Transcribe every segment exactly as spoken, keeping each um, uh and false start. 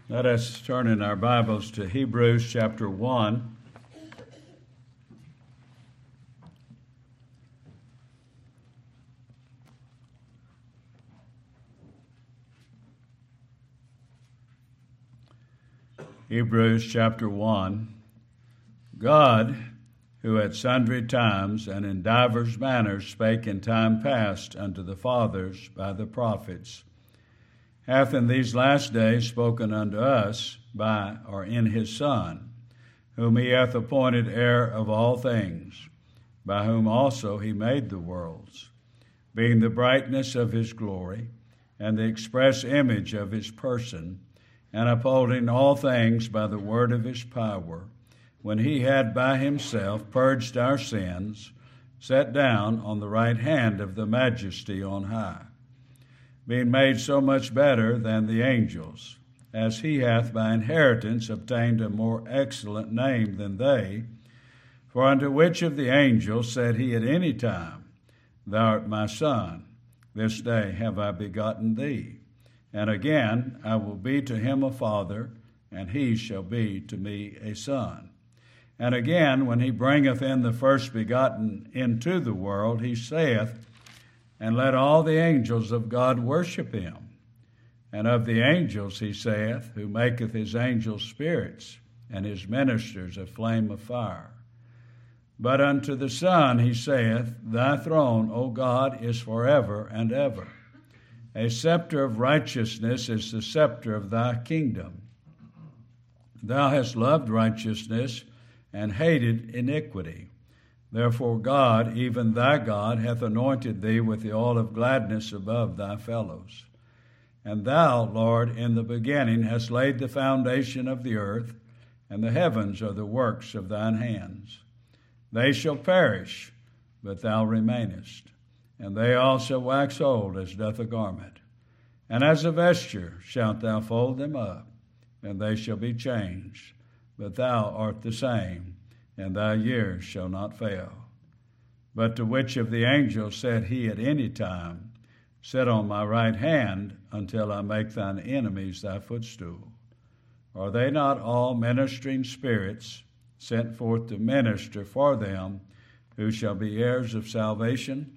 Let us turn in our Bibles to Hebrews chapter one. Hebrews chapter one. God, who at sundry times and in divers manners spake in time past unto the fathers by the prophets, hath in these last days spoken unto us by or in his Son, whom he hath appointed heir of all things, by whom also he made the worlds, being the brightness of his glory, and the express image of his person, and upholding all things by the word of his power, when he had by himself purged our sins, sat down on the right hand of the majesty on high, being made so much better than the angels, as he hath by inheritance obtained a more excellent name than they. For unto which of the angels said he at any time, Thou art my Son, this day have I begotten thee? And again, I will be to him a father, and he shall be to me a son. And again, when he bringeth in the first begotten into the world, he saith, And let all the angels of God worship him. And of the angels he saith, Who maketh his angels spirits, and his ministers a flame of fire. But unto the Son he saith, Thy throne, O God, is forever and ever. A scepter of righteousness is the scepter of thy kingdom. Thou hast loved righteousness and hated iniquity. Therefore God, even thy God, hath anointed thee with the oil of gladness above thy fellows. And thou, Lord, in the beginning hast laid the foundation of the earth, and the heavens are the works of thine hands. They shall perish, but thou remainest, and they also wax old as doth a garment. And as a vesture shalt thou fold them up, and they shall be changed, but thou art the same, and thy years shall not fail. But to which of the angels said he at any time, Sit on my right hand until I make thine enemies thy footstool? Are they not all ministering spirits sent forth to minister for them who shall be heirs of salvation?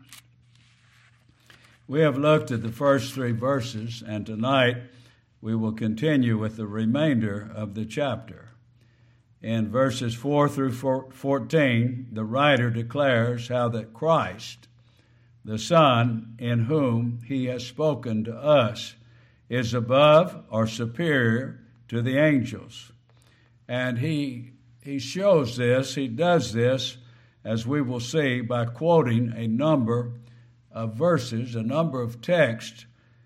We have looked at the first three verses, and tonight we will continue with the remainder of the chapter. In verses four through fourteen, the writer declares how that Christ, the Son, in whom he has spoken to us, is above or superior to the angels. And he, he shows this, he does this, as we will see, by quoting a number of verses, a number of texts,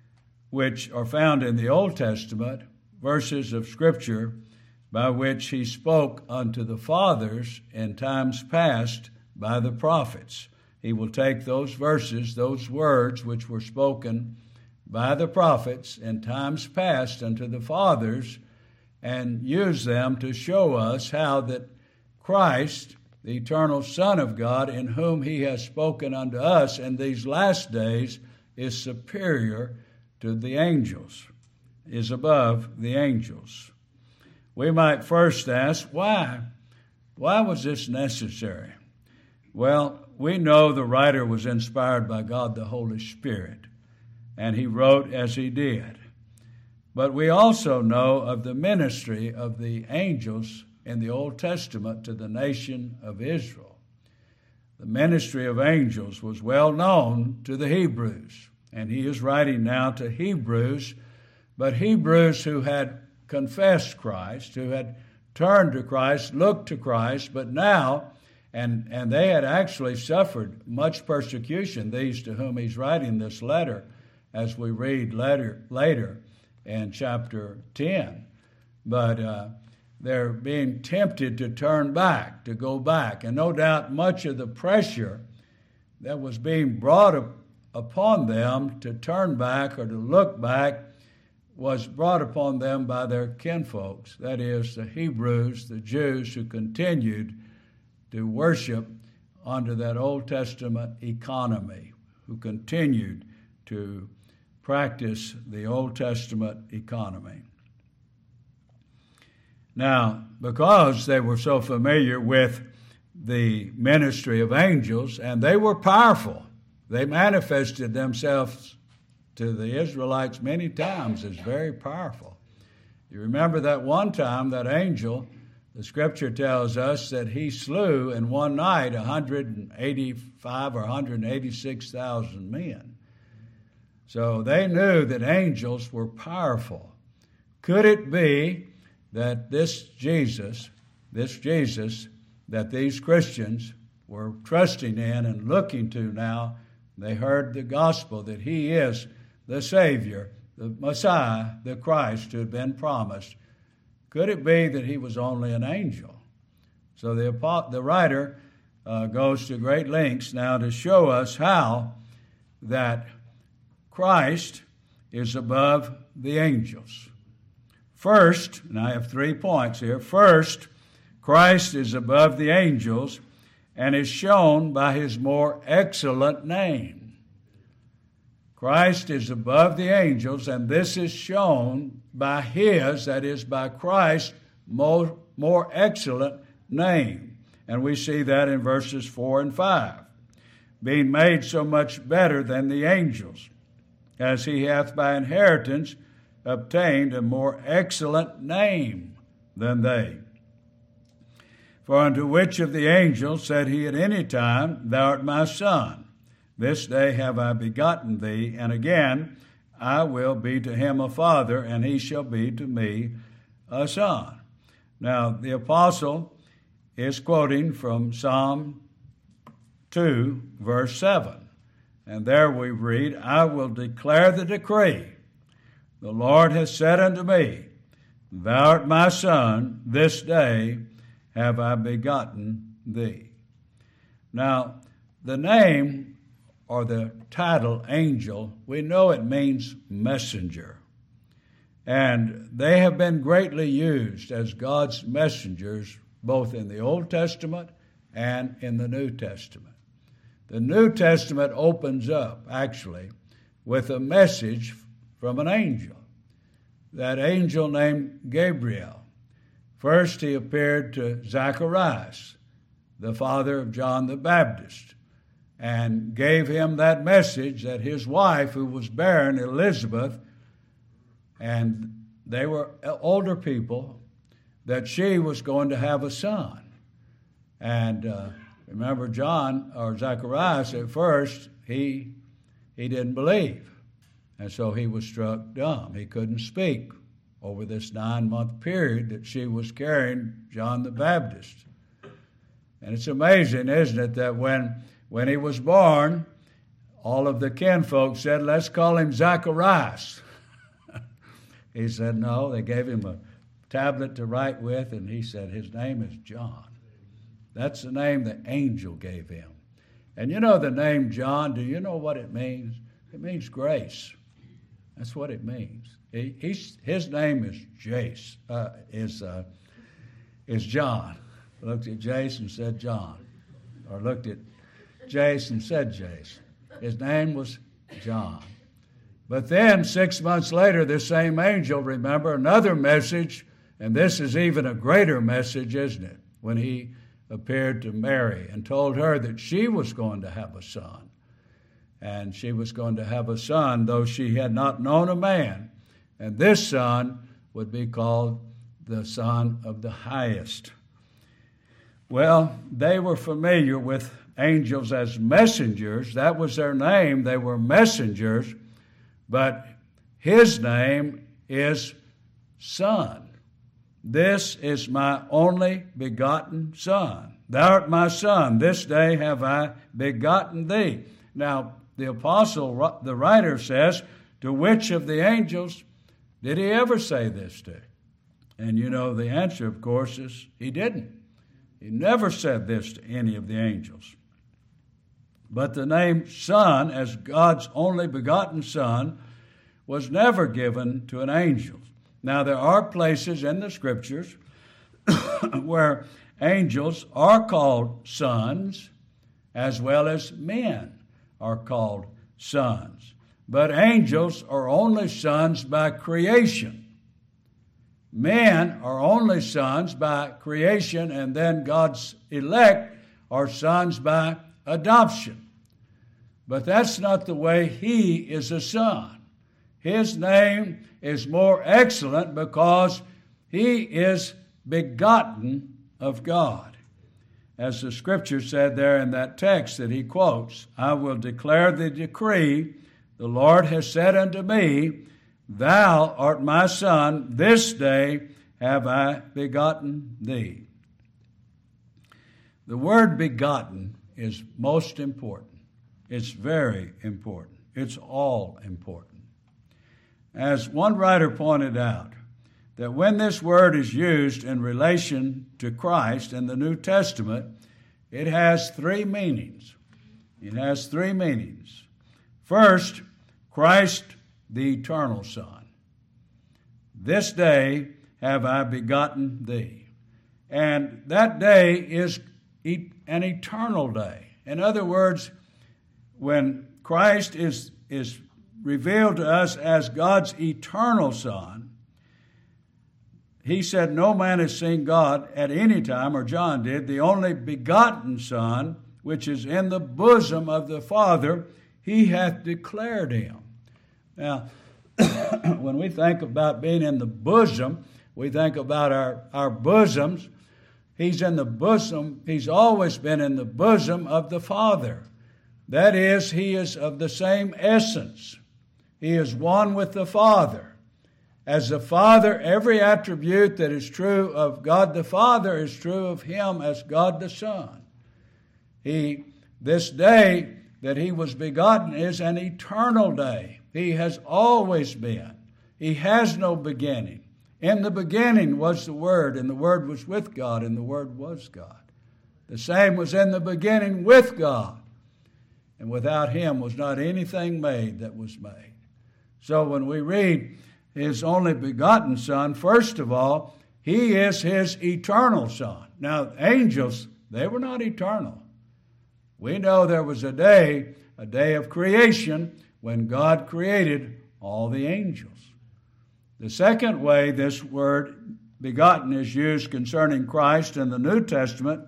which are found in the Old Testament, verses of Scripture, by which he spoke unto the fathers in times past by the prophets. He will take those verses, those words which were spoken by the prophets in times past unto the fathers, and use them to show us how that Christ, the eternal Son of God, in whom he has spoken unto us in these last days, is superior to the angels, is above the angels. We might first ask, why? Why was this necessary? Well, we know the writer was inspired by God the Holy Spirit, and he wrote as he did. But we also know of the ministry of the angels in the Old Testament to the nation of Israel. The ministry of angels was well known to the Hebrews, and he is writing now to Hebrews, but Hebrews who had confessed Christ, who had turned to Christ, looked to Christ, but now, and, and they had actually suffered much persecution, these to whom he's writing this letter, as we read later, later in chapter ten. But uh, they're being tempted to turn back, to go back. And no doubt much of the pressure that was being brought up upon them to turn back or to look back was brought upon them by their kinfolks, that is, the Hebrews, the Jews who continued to worship under that Old Testament economy, who continued to practice the Old Testament economy. Now, because they were so familiar with the ministry of angels, and they were powerful, they manifested themselves to the Israelites many times as very powerful. You remember that one time that angel, the scripture tells us that he slew in one night one hundred eighty-five or one hundred eighty-six thousand men. So they knew that angels were powerful. Could it be that this Jesus, this Jesus that these Christians were trusting in and looking to now, they heard the gospel that he is the Savior, the Messiah, the Christ who had been promised? Could it be that he was only an angel? So the, the writer uh, goes to great lengths now to show us how that Christ is above the angels. First, and I have three points here. First, Christ is above the angels and is shown by his more excellent name. Christ is above the angels, and this is shown by his, that is, by Christ's more, more excellent name. And we see that in verses four and five. Being made so much better than the angels, as he hath by inheritance obtained a more excellent name than they. For unto which of the angels said he at any time, Thou art my son, this day have I begotten thee, and again I will be to him a father, and he shall be to me a son. Now the apostle is quoting from Psalm two, verse seven. And there we read, I will declare the decree. The Lord has said unto me, Thou art my son, this day have I begotten thee. Now, the name or the title angel, we know it means messenger. And they have been greatly used as God's messengers, both in the Old Testament and in the New Testament. The New Testament opens up, actually, with a message from an angel. That angel named Gabriel. First, he appeared to Zacharias, the father of John the Baptist, and gave him that message that his wife, who was barren, Elizabeth, and they were older people, that she was going to have a son. And uh, remember, John, or Zacharias, at first, he he didn't believe. And so he was struck dumb. He couldn't speak over this nine-month period that she was carrying John the Baptist. And it's amazing, isn't it, that when, when he was born, all of the kinfolk said, let's call him Zacharias. He said no. They gave him a tablet to write with, and he said his name is John. That's the name the angel gave him. And you know the name John, do you know what it means? It means grace. That's what it means. He, he's, his name is Jace, uh, is uh, is John. Looked at Jace and said John, or looked at Jace and said Jace. His name was John. But then six months later, this same angel, remember, another message, and this is even a greater message, isn't it? When he appeared to Mary and told her that she was going to have a son. And she was going to have a son, though she had not known a man. And this son would be called the Son of the Highest. Well, they were familiar with angels as messengers. That was their name. They were messengers. But his name is Son. This is my only begotten Son. Thou art my Son. This day have I begotten thee. Now, the apostle, the writer says, to which of the angels did he ever say this to? And you know the answer, of course, is he didn't. He never said this to any of the angels. But the name Son, as God's only begotten Son, was never given to an angel. Now, there are places in the Scriptures where angels are called sons as well as men are called sons. But angels are only sons by creation. Men are only sons by creation, and then God's elect are sons by adoption. But that's not the way he is a son. His name is more excellent because he is begotten of God. As the scripture said there in that text that he quotes, I will declare the decree, the Lord has said unto me, Thou art my son, this day have I begotten thee. The word begotten is most important. It's very important. It's all important. As one writer pointed out, that when this word is used in relation to Christ in the New Testament, it has three meanings. It has three meanings. First, Christ, the eternal Son. This day have I begotten thee. And that day is an eternal day. In other words, when Christ is, is revealed to us as God's eternal Son, he said, no man has seen God at any time, or John did, the only begotten Son, which is in the bosom of the Father, he hath declared him. Now, when we think about being in the bosom, we think about our, our bosoms. He's in the bosom, he's always been in the bosom of the Father. That is, he is of the same essence. He is one with the Father. As the Father, every attribute that is true of God the Father is true of him as God the Son. He, this day that he was begotten is an eternal day. He has always been. He has no beginning. In the beginning was the Word, and the Word was with God, and the Word was God. The same was in the beginning with God, and without him was not anything made that was made. So when we read his only begotten Son, first of all, he is his eternal Son. Now, angels, they were not eternal. We know there was a day, a day of creation, when God created all the angels. The second way this word begotten is used concerning Christ in the New Testament,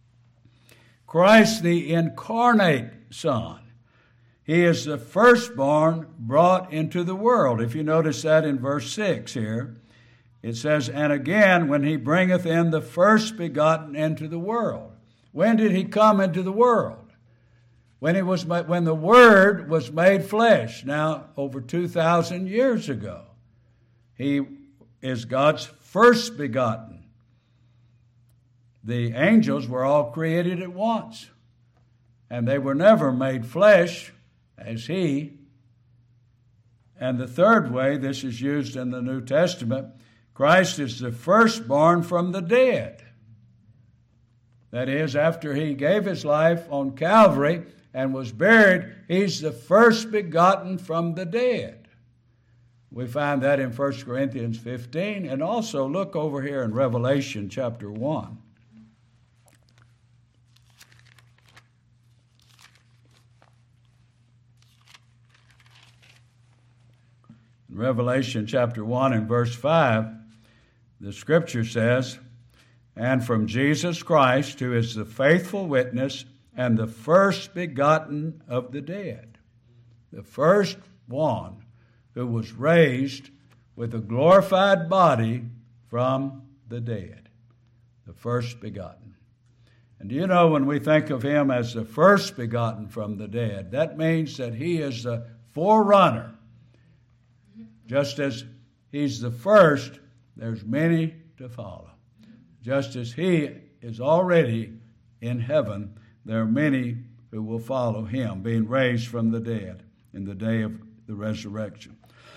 Christ the incarnate Son. He is the firstborn brought into the world. If you notice that in verse six here, it says, and again, when he bringeth in the first begotten into the world. When did he come into the world? When he was, when the Word was made flesh, now over two thousand years ago. He is God's first begotten. The angels were all created at once, and they were never made flesh as he. And the third way this is used in the New Testament, Christ is the firstborn from the dead. That is, after he gave his life on Calvary and was buried, he's the first begotten from the dead. We find that in First Corinthians fifteen, and also look over here in Revelation chapter one. In Revelation chapter one and verse five, the scripture says, and from Jesus Christ, who is the faithful witness and the first begotten of the dead, the first one who was raised with a glorified body from the dead, the first begotten. And do you know, when we think of him as the first begotten from the dead, that means that he is the forerunner. Just as he's the first, there's many to follow. Just as he is already in heaven, there are many who will follow him, being raised from the dead in the day of the resurrection.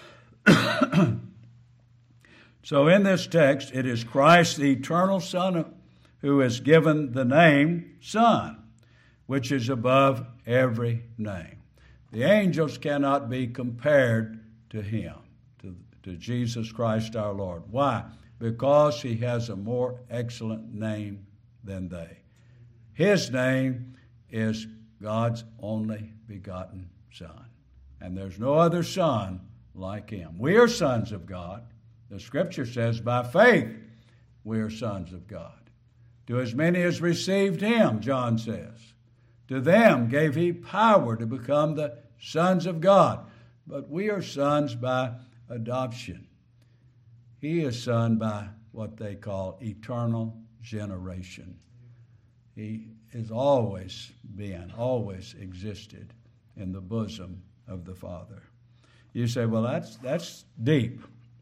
So in this text, it is Christ, the eternal Son, who is given the name Son, which is above every name. The angels cannot be compared to him, to, to Jesus Christ our Lord. Why? Because he has a more excellent name than they. His name is God's only begotten Son. And there's no other Son like him. We are sons of God. The Scripture says, by faith we are sons of God. To as many as received him, John says, to them gave he power to become the sons of God. But we are sons by adoption. He is son by what they call eternal generation. He has always been, always existed in the bosom of the Father. You say, well, that's that's deep.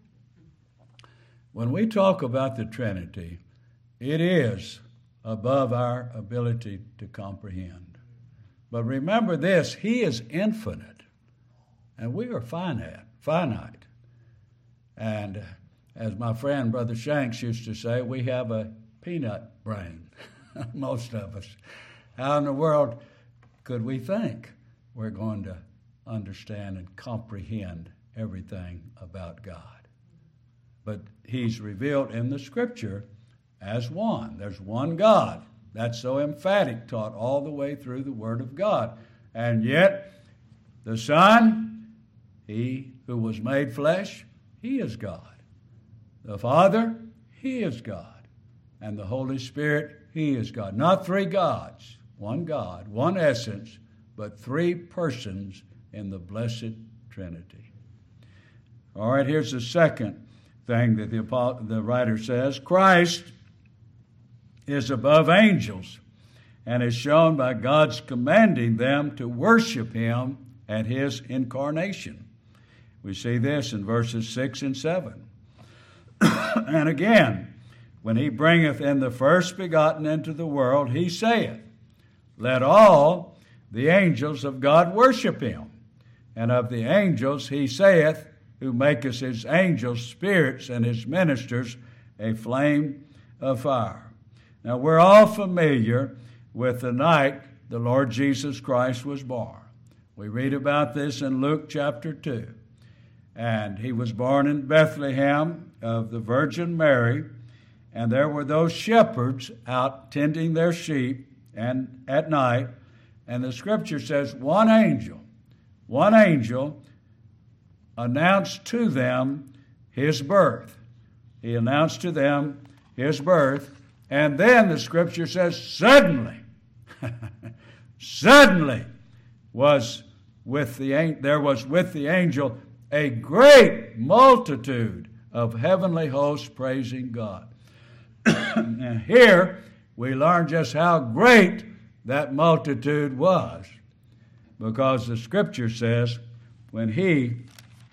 When we talk about the Trinity, it is above our ability to comprehend. But remember this, he is infinite, and we are finite. finite. And as my friend Brother Shanks used to say, we have a peanut brain, most of us. How in the world could we think we're going to understand and comprehend everything about God? But he's revealed in the Scripture as one. There's one God. That's so emphatic, taught all the way through the Word of God. And yet, the Son, he who was made flesh, he is God. The Father, he is God. And the Holy Spirit, he is God. Not three gods, one God, one essence, but three persons in the blessed Trinity. All right, here's the second thing that the, the writer says. Christ is above angels and is shown by God's commanding them to worship him at his incarnation. We see this in verses six and seven. And again, when he bringeth in the first begotten into the world, he saith, let all the angels of God worship him. And of the angels he saith, who maketh his angels spirits and his ministers a flame of fire. Now we're all familiar with the night the Lord Jesus Christ was born. We read about this in Luke chapter two. And he was born in Bethlehem of the Virgin Mary, and there were those shepherds out tending their sheep and at night, and the Scripture says one angel, one angel announced to them his birth. He announced to them his birth, and then the Scripture says suddenly, suddenly was with the there was with the angel a great multitude of heavenly hosts praising God. And here we learn just how great that multitude was, because the Scripture says when he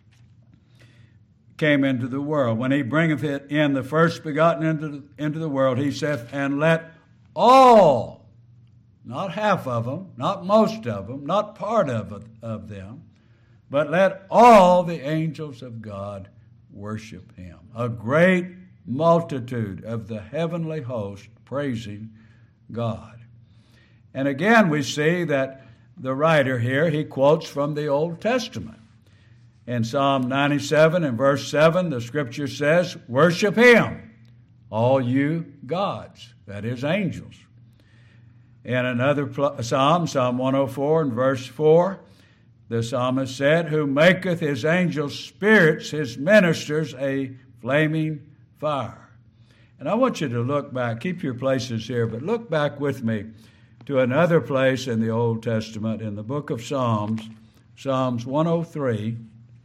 came into the world, when he bringeth it in the first begotten into the, into the world, he saith, and let all, not half of them, not most of them, not part of, of them, but let all the angels of God worship him. A great multitude of the heavenly host praising God. And again we see that the writer here, he quotes from the Old Testament. In Psalm ninety-seven and verse seven, the Scripture says, worship him, all you gods, that is angels. In another pl- psalm, Psalm one oh four and verse four, the psalmist said, who maketh his angels spirits, his ministers a flaming fire. And I want you to look back, keep your places here, but look back with me to another place in the Old Testament, in the book of Psalms, Psalms one oh three,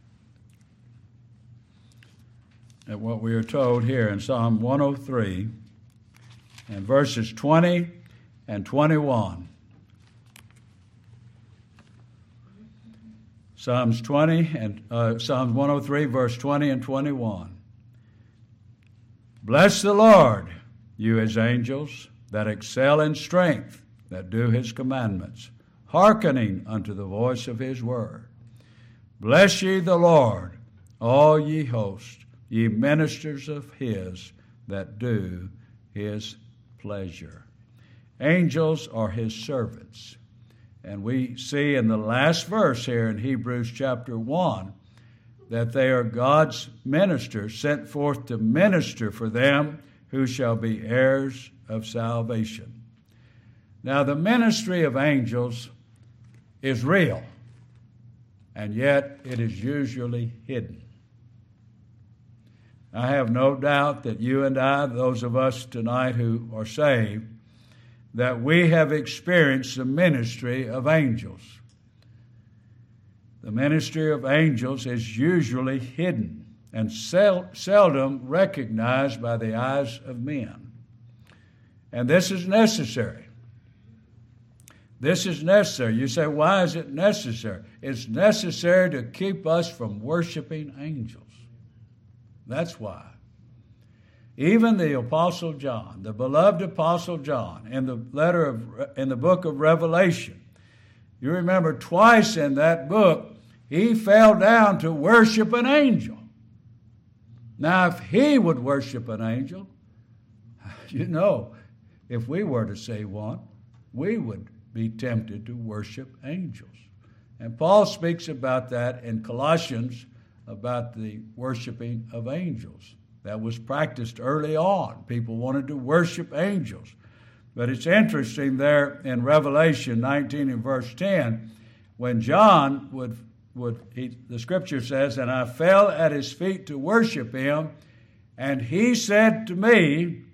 at what we are told here in Psalm one oh three, and verses twenty and twenty-one. Psalms twenty and uh, Psalms one oh three, verse twenty and twenty-one. Bless the Lord, you his angels, that excel in strength, that do his commandments, hearkening unto the voice of his word. Bless ye the Lord, all ye hosts, ye ministers of his that do his pleasure. Angels are his servants. And we see in the last verse here in Hebrews chapter one that they are God's ministers sent forth to minister for them who shall be heirs of salvation. Now, the ministry of angels is real, and yet it is usually hidden. I have no doubt that you and I, those of us tonight who are saved, that we have experienced the ministry of angels. The ministry of angels is usually hidden and sel- seldom recognized by the eyes of men. And this is necessary. This is necessary. You say, why is it necessary? It's necessary to keep us from worshiping angels. That's why. Even the Apostle John, the beloved Apostle John, in the letter of, in the book of Revelation, you remember twice in that book, he fell down to worship an angel. Now, if he would worship an angel, you know, if we were to say one, we would be tempted to worship angels. And Paul speaks about that in Colossians, about the worshiping of angels. That was practiced early on. People wanted to worship angels. But it's interesting there in Revelation nineteen and verse ten, when John would, would he, the scripture says, and I fell at his feet to worship him, and he said to me,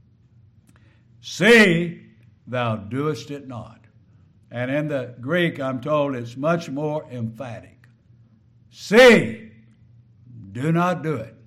see, thou doest it not. And in the Greek, I'm told it's much more emphatic. See, do not do it.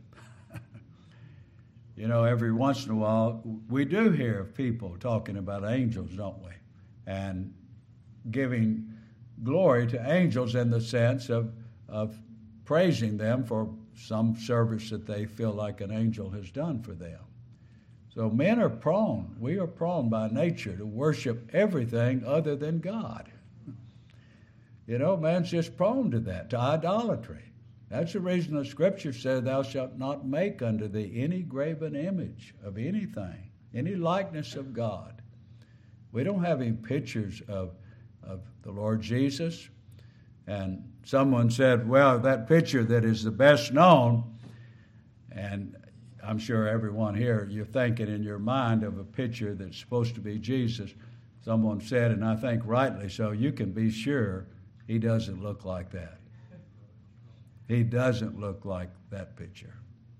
You know, every once in a while, we do hear people talking about angels, don't we? And giving glory to angels in the sense of, of praising them for some service that they feel like an angel has done for them. So men are prone, we are prone by nature to worship everything other than God. You know, man's just prone to that, to idolatry. That's the reason the scripture said, thou shalt not make unto thee any graven image of anything, any likeness of God. We don't have any pictures of, of the Lord Jesus. And someone said, well, that picture that is the best known, and I'm sure everyone here, you're thinking in your mind of a picture that's supposed to be Jesus. Someone said, and I think rightly so, you can be sure he doesn't look like that. He doesn't look like that picture.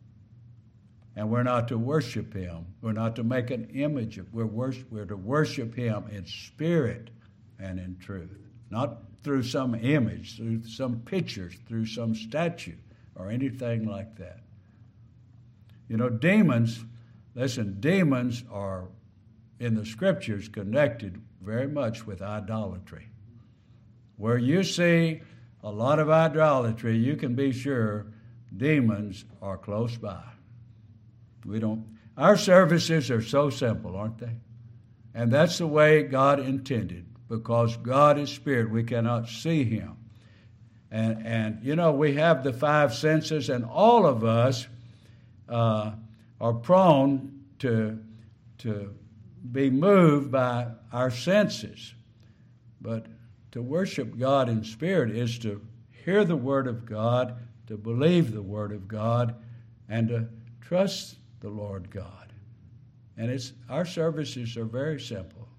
And we're not to worship him. We're not to make an image of, we're, worship, we're to worship him in spirit and in truth. Not through some image, through some pictures, through some statue, or anything like that. You know, demons, listen, demons are, in the scriptures, connected very much with idolatry. Where you see a lot of idolatry, you can be sure demons are close by. We don't, our services are so simple, aren't they? And that's the way God intended, because God is spirit. We cannot see him. And, and you know, we have the five senses, and all of us uh, are prone to, to be moved by our senses. But to worship God in spirit is to hear the word of God, to believe the word of God, and to trust the Lord God. And it's our services are very simple.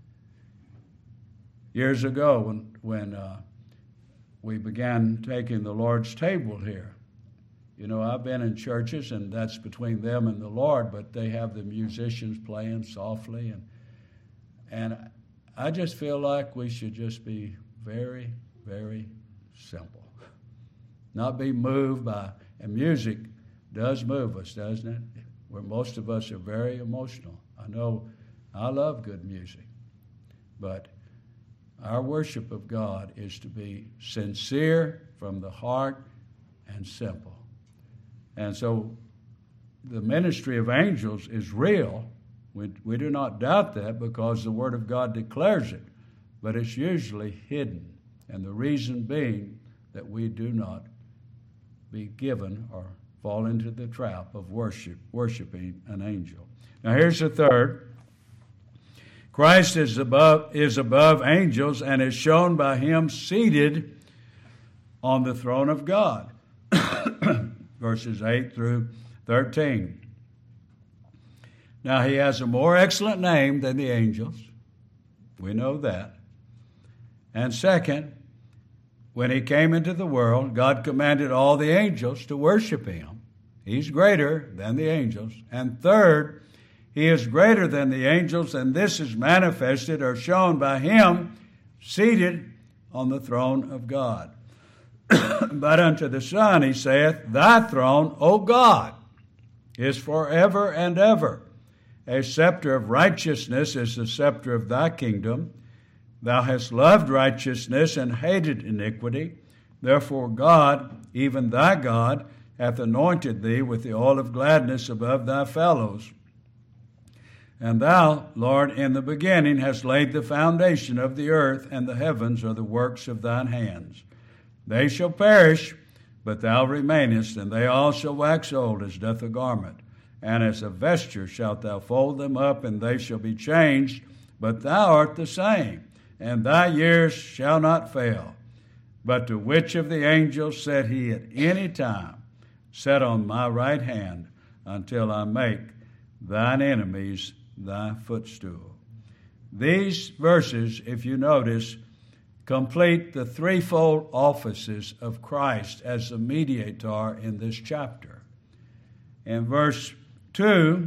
Years ago, when when uh, we began taking the Lord's table here, you know, I've been in churches, and that's between them and the Lord, but they have the musicians playing softly, and and I just feel like we should just be very, very simple. Not be moved by, and music does move us, doesn't it? Where most of us are very emotional. I know I love good music, but our worship of God is to be sincere from the heart and simple. And so the ministry of angels is real. We, we do not doubt that, because the Word of God declares it, but it's usually hidden, and the reason being that we do not be given or fall into the trap of worship, worshiping an angel. Now here's the third. Christ is above, is above angels and is shown by him seated on the throne of God. Verses eight through thirteen. Now he has a more excellent name than the angels. We know that. And second, when he came into the world, God commanded all the angels to worship him. He's greater than the angels. And third, he is greater than the angels, and this is manifested or shown by him seated on the throne of God. But unto the Son he saith, Thy throne, O God, is forever and ever. A scepter of righteousness is the scepter of thy kingdom. Thou hast loved righteousness and hated iniquity. Therefore God, even thy God, hath anointed thee with the oil of gladness above thy fellows. And thou, Lord, in the beginning hast laid the foundation of the earth, and the heavens are the works of thine hands. They shall perish, but thou remainest, and they all shall wax old as doth a garment. And as a vesture shalt thou fold them up, and they shall be changed, but thou art the same, and thy years shall not fail. But to which of the angels said he at any time, Set on my right hand, until I make thine enemies thy footstool? These verses, if you notice, complete the threefold offices of Christ as the mediator in this chapter. In verse two,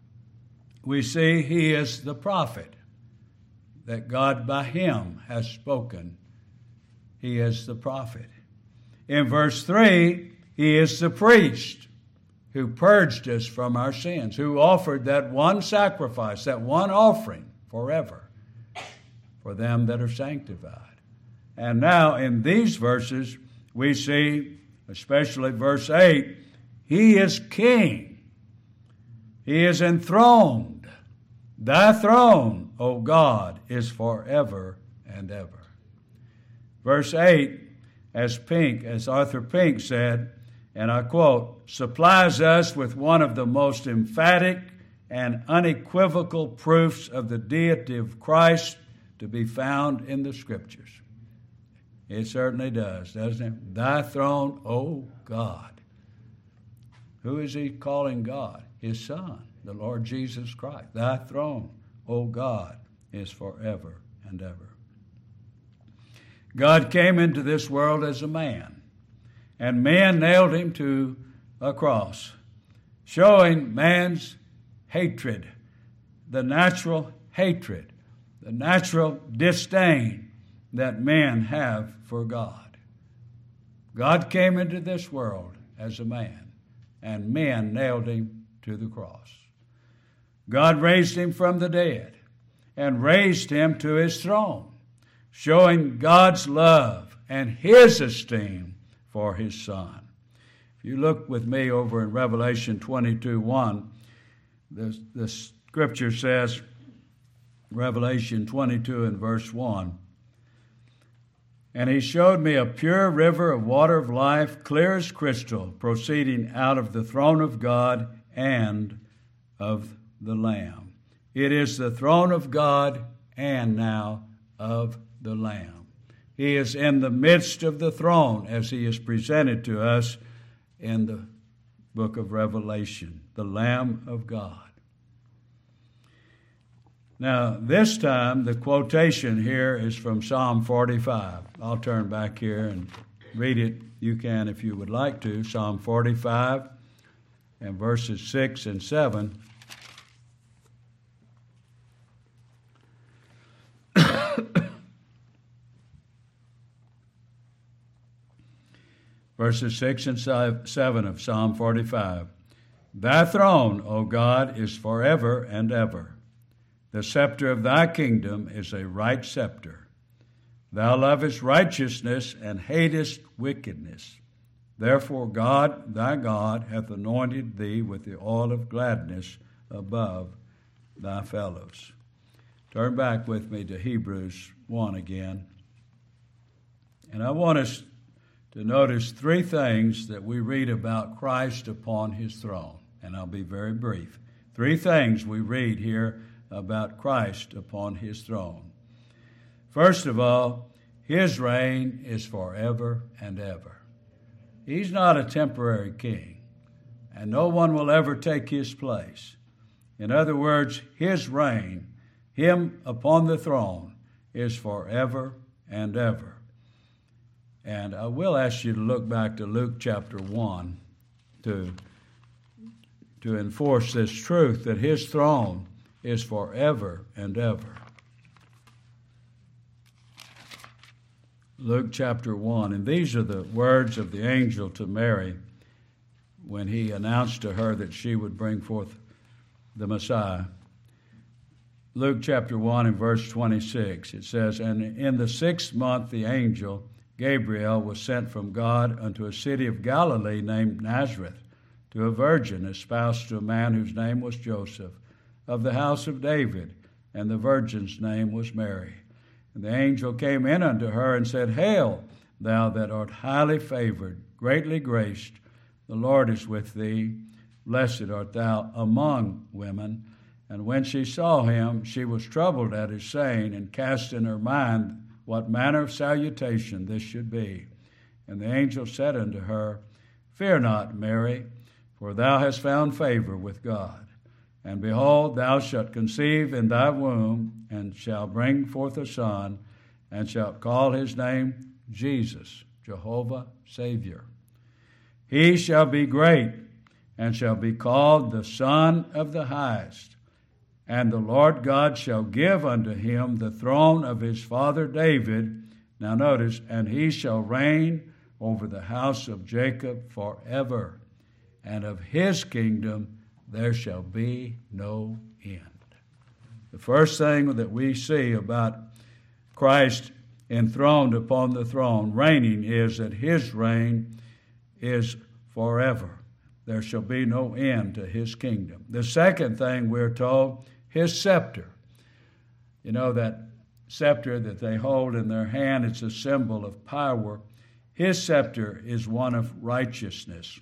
we see he is the prophet, that God by him has spoken. He is the prophet. In verse three, he is the priest who purged us from our sins, who offered that one sacrifice, that one offering forever for them that are sanctified. And now in these verses, we see, especially verse eight, he is king. He is enthroned. Thy throne, O God, is forever and ever. Verse eight, as Pink, as Arthur Pink said, and I quote, supplies us with one of the most emphatic and unequivocal proofs of the deity of Christ to be found in the Scriptures. It certainly does, doesn't it? Thy throne, O God. Who is he calling God? His Son, the Lord Jesus Christ. Thy throne, O God, is forever and ever. God came into this world as a man, and men nailed him to a cross, showing man's hatred, the natural hatred, the natural disdain that men have for God. God came into this world as a man, and men nailed him to the cross. God raised him from the dead and raised him to his throne, showing God's love and his esteem for his Son. If you look with me over in Revelation twenty-two one, the, the Scripture says, Revelation twenty-two and verse one, And he showed me a pure river of water of life, clear as crystal, proceeding out of the throne of God and of the Lamb. It is the throne of God and now of the Lamb. He is in the midst of the throne as he is presented to us in the book of Revelation, the Lamb of God. Now, this time, the quotation here is from Psalm forty-five. I'll turn back here and read it. You can if you would like to. Psalm forty-five and verses six and seven. Verses six and seven of Psalm forty-five. Thy throne, O God, is forever and ever. The scepter of thy kingdom is a right scepter. Thou lovest righteousness and hatest wickedness. Therefore God, thy God, hath anointed thee with the oil of gladness above thy fellows. Turn back with me to Hebrews one again. And I want us to notice three things that we read about Christ upon his throne. And I'll be very brief. Three things we read here about Christ upon his throne. First of all, his reign is forever and ever. He's not a temporary king, and no one will ever take his place. In other words, his reign, him upon the throne, is forever and ever. And I will ask you to look back to Luke chapter one to to enforce this truth that his throne is forever and ever. Luke chapter one, and these are the words of the angel to Mary when he announced to her that she would bring forth the Messiah. Luke chapter one and verse twenty-six, it says, "And in the sixth month the angel Gabriel was sent from God unto a city of Galilee named Nazareth, to a virgin espoused to a man whose name was Joseph, of the house of David, and the virgin's name was Mary. And the angel came in unto her and said, Hail, thou that art highly favored, greatly graced, the Lord is with thee. Blessed art thou among women. And when she saw him, she was troubled at his saying, and cast in her mind what manner of salutation this should be. And the angel said unto her, Fear not, Mary, for thou hast found favor with God. And behold, thou shalt conceive in thy womb, and shalt bring forth a son, and shalt call his name Jesus, Jehovah Savior. He shall be great, and shall be called the Son of the Highest. And the Lord God shall give unto him the throne of his father David. Now notice, and he shall reign over the house of Jacob forever, and of his kingdom there shall be no end." The first thing that we see about Christ enthroned upon the throne, reigning, is that his reign is forever. There shall be no end to his kingdom. The second thing we're told, his scepter. You know, that scepter that they hold in their hand, it's a symbol of power. His scepter is one of righteousness.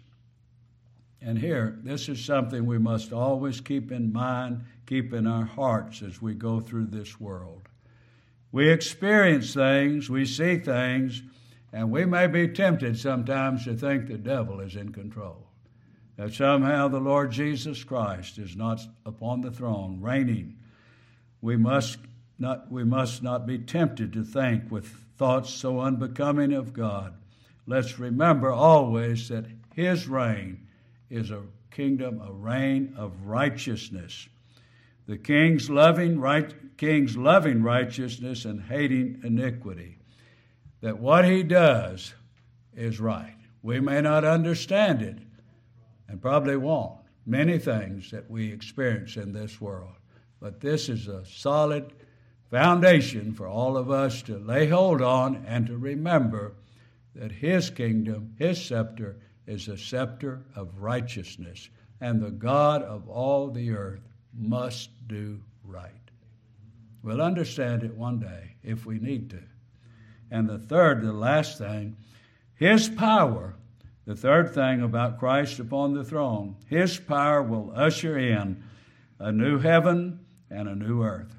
And here, this is something we must always keep in mind, keep in our hearts as we go through this world. We experience things, we see things, and we may be tempted sometimes to think the devil is in control, that somehow the Lord Jesus Christ is not upon the throne, reigning. We must not, we must not be tempted to think with thoughts so unbecoming of God. Let's remember always that his reign is a kingdom, a reign of righteousness. The king's loving, right, king's loving righteousness and hating iniquity. That what he does is right. We may not understand it, and probably won't, many things that we experience in this world. But this is a solid foundation for all of us to lay hold on and to remember that his kingdom, his scepter, is a scepter of righteousness, and the God of all the earth must do right. We'll understand it one day if we need to. And the third, the last thing, his power, the third thing about Christ upon the throne, his power will usher in a new heaven and a new earth.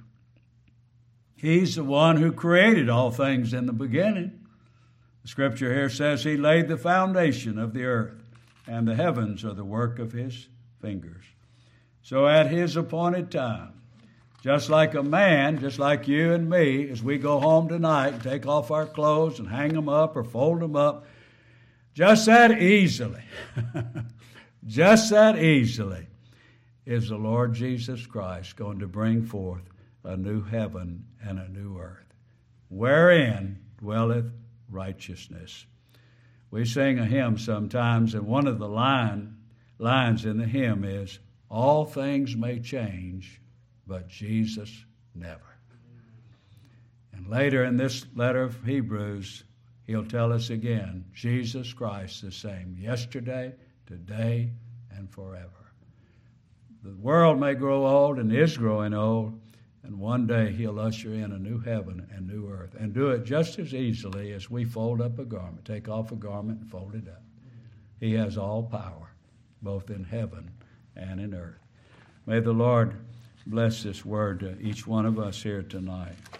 He's the one who created all things in the beginning. The scripture here says he laid the foundation of the earth, and the heavens are the work of his fingers. So at his appointed time, just like a man, just like you and me, as we go home tonight and take off our clothes and hang them up or fold them up, just that easily, just that easily is the Lord Jesus Christ going to bring forth a new heaven and a new earth, wherein dwelleth righteousness. We sing a hymn sometimes, and one of the line, lines in the hymn is, all things may change, but Jesus never. And later in this letter of Hebrews, he'll tell us again, Jesus Christ the same yesterday, today, and forever. The world may grow old and is growing old, and one day he'll usher in a new heaven and new earth, and do it just as easily as we fold up a garment, take off a garment and fold it up. He has all power, both in heaven and in earth. May the Lord bless this word to each one of us here tonight.